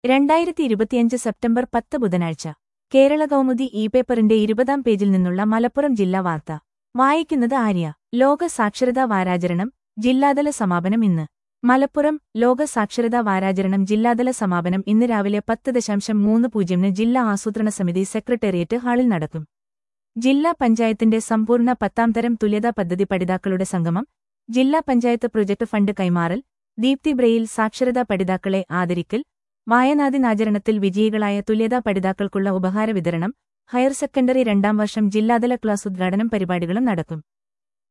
2025 September 10 ബുധനാഴ്ച കേരള കൗമുദി ഇ-പേപ്പറിന്റെ 20-ാം പേജിൽ നിന്നുള്ള മലപ്പുറം ജില്ലാ വാർത്ത വായിക്കുന്നത് ആര്യ. ലോക സാക്ഷരതാ വാരാചരണം ജില്ലാതല സമാപനം ഇന്ന്. മലപ്പുറം ലോക സാക്ഷരതാ വാരാചരണം ജില്ലാതല സമാപനം ഇന്ന് രാവിലെ 10:30 ജില്ലാ ആസൂത്രണ സമിതി സെക്രട്ടേറിയറ്റ് ഹാളിൽ നടക്കും. ജില്ലാ പഞ്ചായത്തിന്റെ സമ്പൂർണ്ണ 10ാം തരം തുല്യതാ പദ്ധതി പഠിതാക്കളുടെ സംഗമം, ജില്ലാ പഞ്ചായത്ത് പ്രൊജക്ട് ഫണ്ട് കൈമാറൽ, ദീപ്തി ബ്രെയിൽ സാക്ഷരതാ പഠിതാക്കളെ ആദരിക്കൽ, വായനാദിനാചരണത്തിൽ വിജയികളായ തുല്യതാ പഠിതാക്കൾക്കുള്ള ഉപഹാര വിതരണം, ഹയർ സെക്കൻഡറി 2ാം വർഷം ജില്ലാതല ക്ലാസ് ഉദ്ഘാടനം പരിപാടികളും നടക്കും.